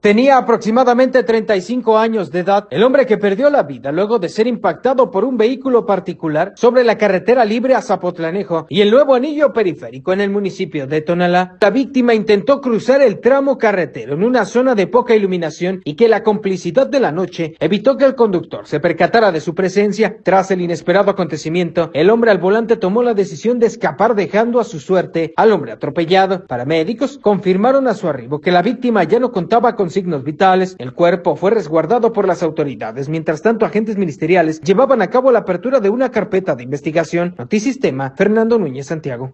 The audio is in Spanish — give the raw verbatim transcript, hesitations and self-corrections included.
Tenía aproximadamente treinta y cinco años de edad, el hombre que perdió la vida luego de ser impactado por un vehículo particular sobre la carretera libre a Zapotlanejo y el nuevo anillo periférico en el municipio de Tonalá. La víctima intentó cruzar el tramo carretero en una zona de poca iluminación y que la complicidad de la noche evitó que el conductor se percatara de su presencia. Tras el inesperado acontecimiento, el hombre al volante tomó la decisión de escapar dejando a su suerte al hombre atropellado. Paramédicos confirmaron a su arribo que la víctima ya no contaba con signos vitales. El cuerpo fue resguardado por las autoridades. Mientras tanto, agentes ministeriales llevaban a cabo la apertura de una carpeta de investigación. Notisistema, Fernando Núñez, Santiago.